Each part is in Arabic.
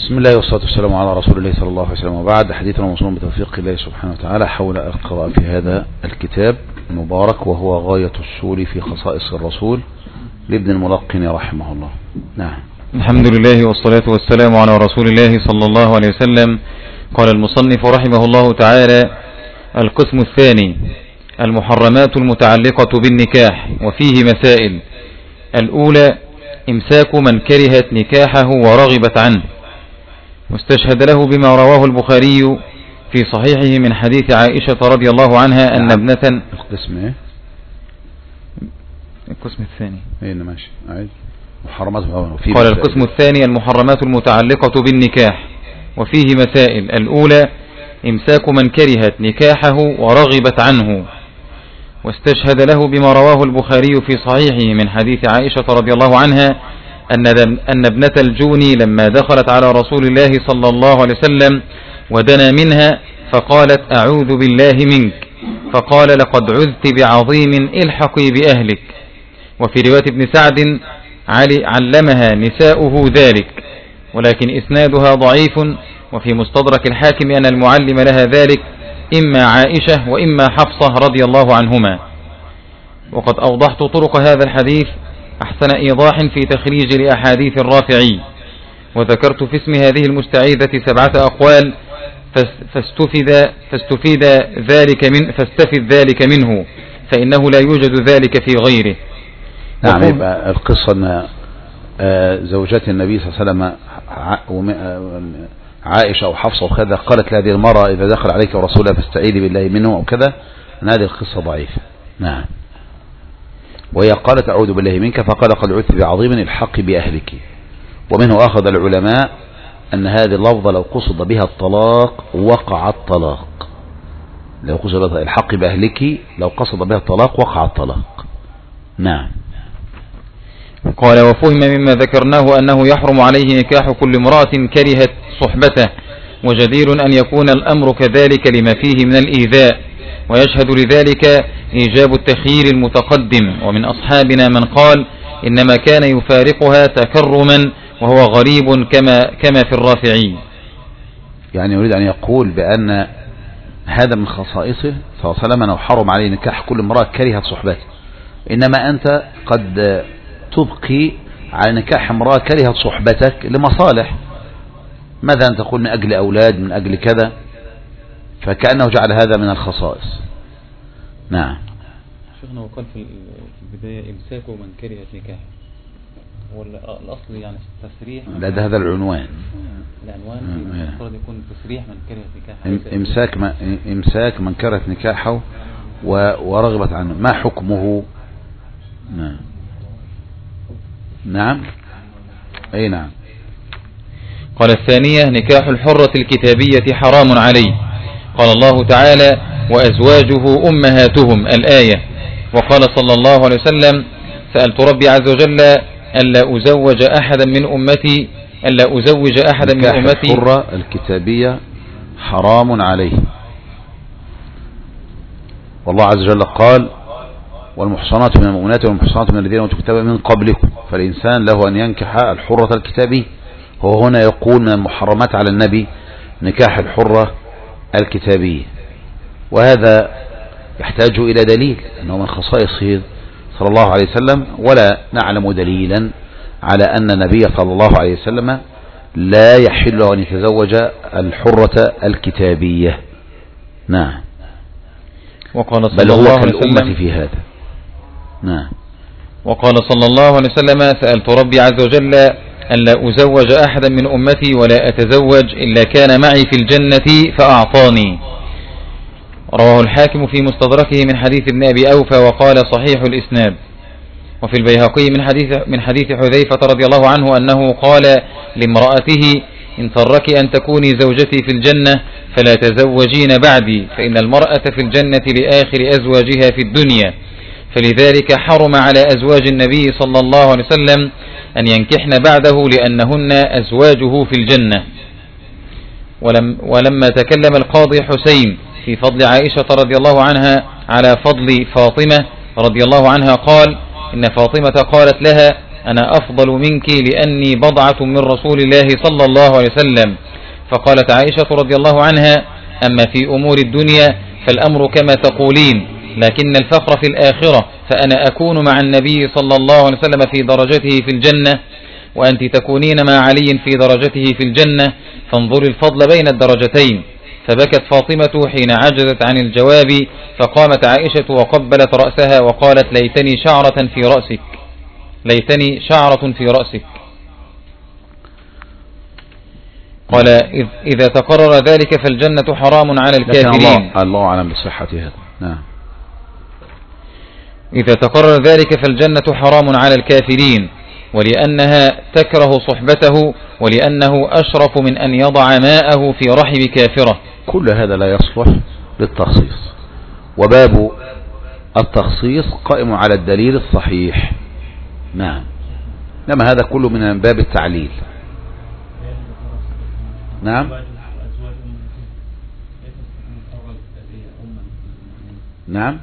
بسم الله والصلاة والسلام على رسول الله صلى الله عليه وسلم، وبعد. حديثنا موصول بتوفيق الله سبحانه وتعالى حول القراءة في هذا الكتاب المبارك، وهو غاية السول في خصائص الرسول لابن الملقن رحمه الله. نعم. الحمد لله والصلاة والسلام على رسول الله صلى الله عليه وسلم. قال المصنف رحمه الله تعالى: القسم الثاني المحرمات المتعلقة بالنكاح، وفيه مسائل. الأولى: إمساك من كرهت نكاحه ورغبت عنه، واستشهد له بما رواه البخاري في صحيحه من حديث عائشة رضي الله عنها أن ابنة. القسم ايه؟ القسم الثاني ماشي. محرمات. قال القسم الثاني المحرمات المتعلقة بالنكاح، وفيه مسائل. الأولى: إمساك من كرهت نكاحه ورغبت عنه، واستشهد له بما رواه البخاري في صحيحه من حديث عائشة رضي الله عنها أن ابنة الجوني لما دخلت على رسول الله صلى الله عليه وسلم ودنا منها فقالت: أعوذ بالله منك، فقال: لقد عذت بعظيم، الحقي بأهلك. وفي رواية ابن سعد: علمها نساؤه ذلك، ولكن إسنادها ضعيف. وفي مستدرك الحاكم أن المعلم لها ذلك إما عائشة وإما حفصة رضي الله عنهما. وقد أوضحت طرق هذا الحديث أحسن إيضاح في تخريج لأحاديث الرافعي، وذكرت في اسم هذه المستعيذة 7 أقوال فاستفيد ذلك منه، فإنه لا يوجد ذلك في غيره. نعم. يبقى القصة أن زوجات النبي صلى الله عليه وسلم عائشة أو حفصة وكذا قالت لهذه المرأة: إذا دخل عليك ورسوله فاستعيذي بالله منه أو كذا، أن هذه القصة ضعيفة. نعم. وهي قالت: أعوذ بالله منك، فقال: قد عذت بعظيم، الحق بأهلك. ومنه أخذ العلماء أن هذه اللفظة لو قصد بها الطلاق وقع الطلاق. لو قصد بها الحق بأهلك، لو قصد بها الطلاق وقع الطلاق. نعم. قال: وفهم مما ذكرناه أنه يحرم عليه نكاح كل امرأة كرهت صحبته، وجدير أن يكون الأمر كذلك لما فيه من الإيذاء، ويشهد لذلك إيجاب التخيير المتقدم. ومن أصحابنا من قال إنما كان يفارقها تكرما وهو غريب كما في الرافعي. يعني يريد أن يقول بأن هذا من خصائصه صلى الله عليه وسلم أنه حرم عليه نكاح كل امرأة كرهت صحبته، إنما أنت قد تبقي على نكاح امرأة كرهت صحبتك لمصالح، مثلا تقول من أجل أولاد، من أجل كذا، فكأنه جعل هذا من الخصائص. نعم. شيخنا وقال في البداية: إمساك من كرهت نكاحه، هو الأصل يعني تسريح. لا، ده هذا العنوان. العنوان المفروض يكون تسريح من كرهت نكاحه. إمساك من كرهت نكاحه ورغبت عنه، ما حكمه؟ نعم. نعم. أي نعم. قال: الثانية نكاح الحرة الكتابية حرام عليه. قال الله تعالى: وأزواجه أمهاتهم، الآية. وقال صلى الله عليه وسلم: سألت ربي عز وجل ألا أزوج أحدا من أمتي الحرة الكتابية حرام عليه. والله عز وجل قال: والمحصنات من المؤمنات والمحصنات من الذين أوتوا الكتاب من قبلكم. فالإنسان له أن ينكح الحرة الكتابية. هو هنا يقول من المحرمات على النبي نكاح الحرة الكتابية، وهذا يحتاج إلى دليل أنه من خصائصه صلى الله عليه وسلم، ولا نعلم دليلا على أن النبي صلى الله عليه وسلم لا يحل أن يتزوج الحرة الكتابية. نعم. وقال بل صلى هو الله عليه كالأمة وسلم في هذا. نعم. وقال صلى الله عليه وسلم: سألت ربي عز وجل ألا أزوج أحدا من أمتي ولا أتزوج إلا كان معي في الجنة فأعطاني. رواه الحاكم في مستدركه من حديث ابن أبي أوفى وقال: صحيح الإسناد. وفي البيهقي من حديث حذيفة رضي الله عنه أنه قال لامرأته: إن سرك أن تكوني زوجتي في الجنة فلا تزوجين بعدي، فإن المرأة في الجنة لآخر أزواجها في الدنيا. فلذلك حرم على أزواج النبي صلى الله عليه وسلم أن ينكحن بعده لأنهن أزواجه في الجنة. ولما تكلم القاضي حسين في فضل عائشة رضي الله عنها على فضل فاطمة رضي الله عنها قال: إن فاطمة قالت لها: أنا أفضل منك لأني بضعة من رسول الله صلى الله عليه وسلم. فقالت عائشة رضي الله عنها: أما في أمور الدنيا فالأمر كما تقولين، لكن الفخر في الآخرة، فأنا أكون مع النبي صلى الله عليه وسلم في درجته في الجنة، وأنت تكونين مع علي في درجته في الجنة، فانظري الفضل بين الدرجتين. فبكت فاطمة حين عجزت عن الجواب، فقامت عائشة وقبلت رأسها وقالت: ليتني شعرة في رأسك، ليتني شعرة في رأسك. قال: إذا تقرر ذلك فالجنة حرام على الكافرين. الله أعلم بصحة هذا. نعم. إذا تقرر ذلك فالجنة حرام على الكافرين، ولأنها تكره صحبته، ولأنه أشرف من أن يضع ماءه في رحم كافرة. كل هذا لا يصلح للتخصيص، وباب التخصيص قائم على الدليل الصحيح. نعم. لما هذا كله من باب التعليل. نعم. نعم.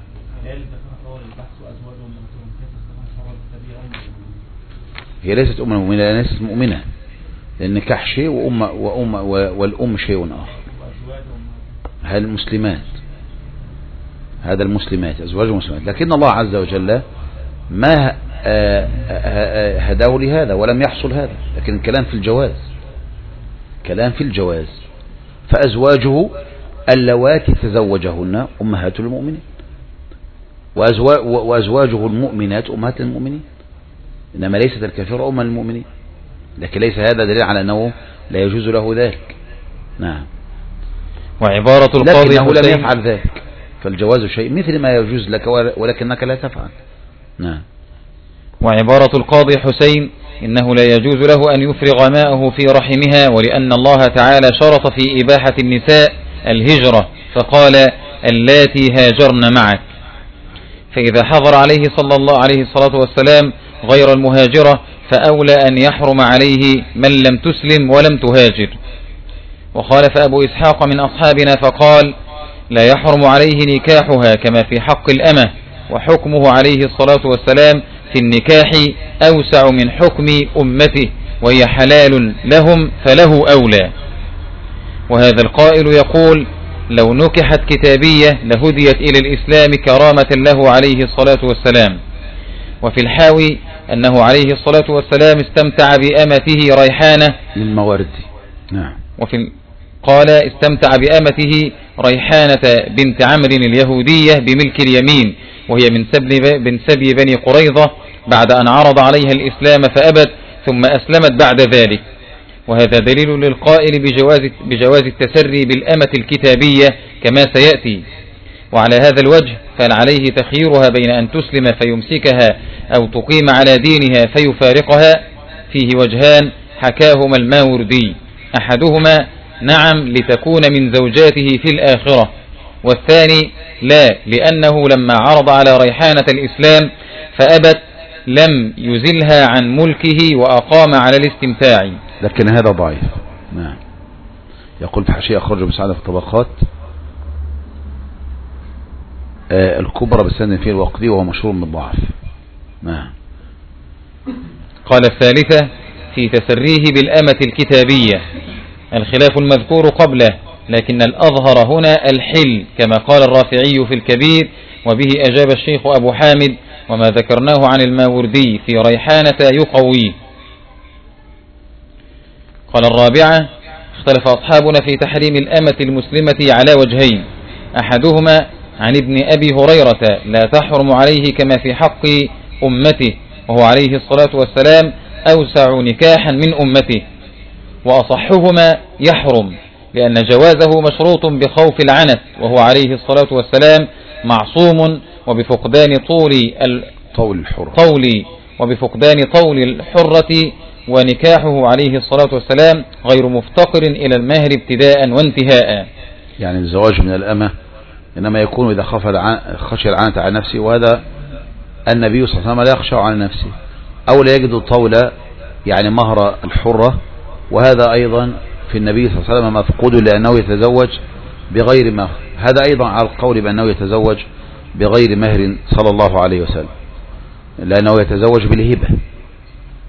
هي ليست أم المؤمنة، لأنها ليست مؤمنة، لأن النكاح شيء والأم شيء آخر. هذا المسلمات أزواج المسلمات، لكن الله عز وجل ما هداه لهذا ولم يحصل هذا، لكن الكلام في الجواز. فأزواجه اللواتي تزوجهن أمهات المؤمنين، وأزواجه المؤمنات أمهات المؤمنين، إنما ليست الكافرة أم المؤمنين، لكن ليس هذا دليل على أنه لا يجوز له ذلك. نعم. وعبارة القاضي لكنه لم يفعل ذلك، فالجواز شيء مثل ما يجوز لك ولكنك لا تفعل. نعم. وعبارة القاضي حسين: إنه لا يجوز له أن يفرغ ماءه في رحمها، ولأن الله تعالى شرط في إباحة النساء الهجرة، فقال: اللاتي هاجرن معك. فإذا حضر عليه صلى الله عليه الصلاة والسلام غير المهاجرة، فأولى أن يحرم عليه من لم تسلم ولم تهاجر. وخالف أبو إسحاق من أصحابنا فقال: لا يحرم عليه نكاحها كما في حق الأمة، وحكمه عليه الصلاة والسلام في النكاح أوسع من حكم أمته، وهي حلال لهم فله أولى. وهذا القائل يقول: لو نكحت كتابية لهديت إلى الإسلام كرامة له عليه الصلاة والسلام. وفي الحاوي أنه عليه الصلاة والسلام استمتع بأمته ريحانة للمواردي. نعم. قال: استمتع بأمته ريحانة بنت عمرو اليهودية بملك اليمين، وهي من سبي بني قريظة، بعد أن عرض عليها الإسلام فأبت، ثم أسلمت بعد ذلك. وهذا دليل للقائل بجواز التسري بالأمة الكتابية كما سيأتي. وعلى هذا الوجه فهل عليه تخييرها بين أن تسلم فيمسكها أو تقيم على دينها فيفارقها؟ فيه وجهان حكاهما الماوردي: أحدهما نعم لتكون من زوجاته في الآخرة، والثاني لا، لأنه لما عرض على ريحانة الإسلام فأبت لم يزلها عن ملكه وأقام على الاستمتاع. لكن هذا ضعيف. نعم. يقول في حاشية أخرجه مساعدة في الطبقات الكبرى بسند فيه الوقدي، وهو مشهور بالضعف. نعم. قال الثالثة في تسريه بالأمة الكتابية: الخلاف المذكور قبله، لكن الأظهر هنا الحل كما قال الرافعي في الكبير، وبه أجاب الشيخ أبو حامد: وما ذكرناه عن الماوردي في ريحانة يقويه. قال الرابعة: اختلف أصحابنا في تحريم الأمة المسلمة على وجهين: أحدهما عن ابن أبي هريرة: لا تحرم عليه كما في حق أمته، وهو عليه الصلاة والسلام أوسع نكاحا من أمته. وأصحهما يحرم، لأن جوازه مشروط بخوف العنت، وهو عليه الصلاة والسلام معصوم وبفقدان طول الحرة، ونكاحه عليه الصلاة والسلام غير مفتقر إلى المهر ابتداء وانتهاء. يعني الزواج من الأمة إنما يكون إذا خشي العنت على نفسه، وهذا النبي صلى الله عليه وسلم لا يخشى على نفسه، أو لا يجد طول يعني مهر الحرة، وهذا أيضا في النبي صلى الله عليه وسلم مفقود، لأنه يتزوج بغير مهر. هذا أيضا على القول بأنه يتزوج بغير مهر صلى الله عليه وسلم، لأنه يتزوج بالهبة،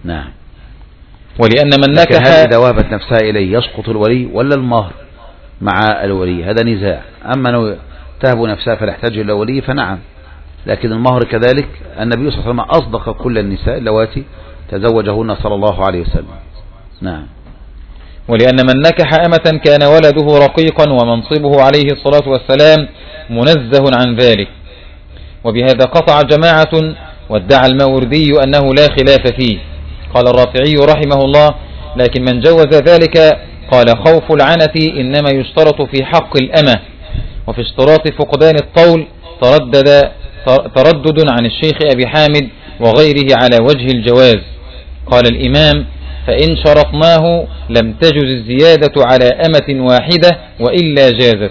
نعم. ولأن من نكح هل إذا وهبت نفسها إليه يسقط الولي ولا المهر مع الولي؟ هذا نزاع. أما لو تهب نفسها فلا يحتاج إلى ولي فنعم، لكن المهر كذلك النبي صلى الله عليه وسلم أصدق كل النساء اللواتي تزوجهن صلى الله عليه وسلم. نعم. ولأن من نكح أمة كان ولده رقيقا ومنصبه عليه الصلاة والسلام منزه عن ذلك. وبهذا قطع جماعة وادعى الماوردي أنه لا خلاف فيه. قال الرافعي رحمه الله: لكن من جوز ذلك قال: خوف العنة إنما يشترط في حق الأمة، وفي اشتراط فقدان الطول تردد عن الشيخ أبي حامد وغيره على وجه الجواز. قال الإمام: فإن شرطناه لم تجز الزيادة على أمة واحدة وإلا جازت.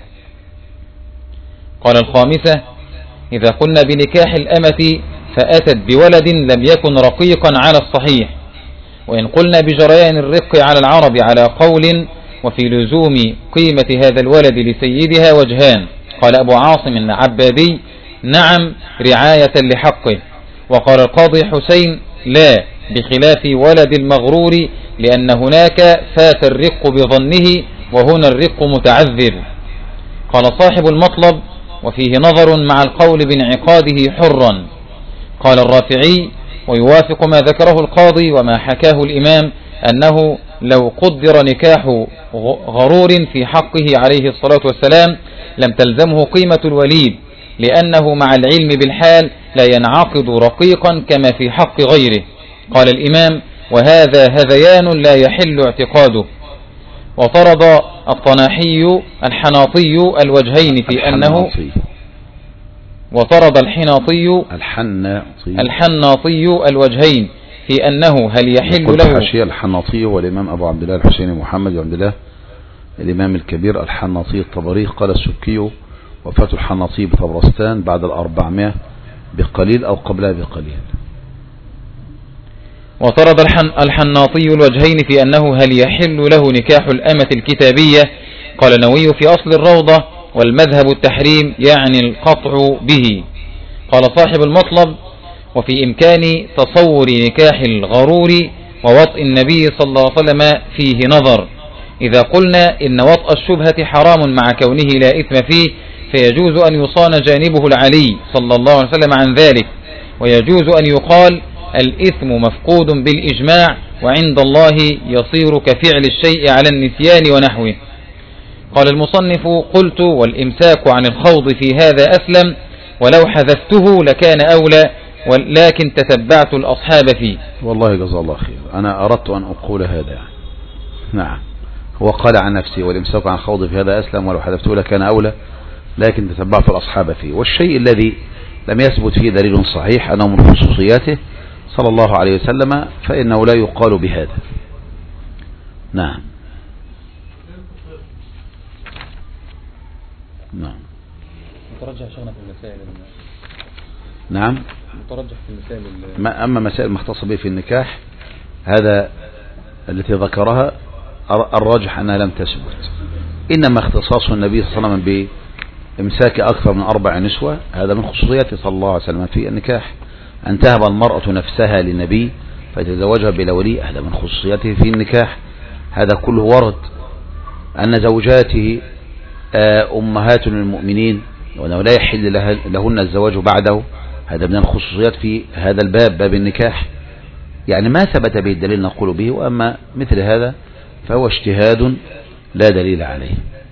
قال الخامسة: إذا قلنا بنكاح الأمة فأتت بولد لم يكن رقيقا على الصحيح، وإن قلنا بجريان الرق على العرب على قول وفي لزوم قيمة هذا الولد لسيدها وجهان. قال أبو عاصم العبادي: نعم رعاية لحقه. وقال القاضي حسين: لا، بخلاف ولد المغرور، لأن هناك فات الرق بظنه وهنا الرق متعذر. قال صاحب المطلب: وفيه نظر مع القول بانعقاده حرا. قال الرافعي: ويوافق ما ذكره القاضي وما حكاه الإمام أنه لو قدر نكاح غرور في حقه عليه الصلاة والسلام لم تلزمه قيمة الوليد، لأنه مع العلم بالحال لا ينعقد رقيقا كما في حق غيره. قال الإمام: وهذا هذيان لا يحل اعتقاده. وطرد الطناحي الحناطي الوجهين في أنه الحناطي الوجهين في أنه هل يحل له. حاشية الحناطي والإمام أبو عبد الله الحسين محمد بن عبد الله الإمام الكبير الحناطي الطبري. قال السكي: وفاة الحناطي بطبرستان بعد 400 بقليل أو قبلها بقليل. وطرد الحناطي الوجهين في أنه هل يحل له نكاح الأمة الكتابية. قال النووي في أصل الروضة: والمذهب التحريم يعني القطع به. قال صاحب المطلب: وفي إمكان تصور نكاح الغرور ووطء النبي صلى الله عليه وسلم فيه نظر. إذا قلنا إن وطء الشبهة حرام مع كونه لا إثم فيه فيجوز أن يصان جانبه العلي صلى الله عليه وسلم عن ذلك، ويجوز أن يقال الإثم مفقود بالإجماع وعند الله يصير كفعل الشيء على النسيان ونحوه. قال المصنف: قلت: والإمساك عن الخوض في هذا أسلم، ولو حذفته لكان أولى، ولكن تتبعت الأصحاب فيه. والله جزا الله خير، أنا أردت أن أقول هذا يعني. نعم، هو قال عن نفسه: والإمساك عن الخوض في هذا أسلم ولو حذفته لكان أولى، لكن تتبعت الأصحاب فيه. والشيء الذي لم يثبت فيه دليل صحيح أنه من خصوصياته صلى الله عليه وسلم فإنه لا يقال بهذا. نعم. نعم. مترجح شغلة في المسائل. نعم. مترجح في المسائل. أما مسائل مختصة به في النكاح هذا التي ذكرها الراجح أنها لم تثبت، إنما اختصاص النبي صلى الله عليه وسلم بإمساك أكثر من 4 نسوة هذا من خصوصياته صلى الله عليه وسلم في النكاح. أن تهب المرأة نفسها للنبي فتزوجها بلا ولي هذا من خصوصياته في النكاح. هذا كله ورد. أن زوجاته أمهات للمؤمنين وأنه لا يحل لهن الزواج بعده هذا من الخصوصيات في هذا الباب، باب النكاح. يعني ما ثبت به الدليل نقول به، وأما مثل هذا فهو اجتهاد لا دليل عليه.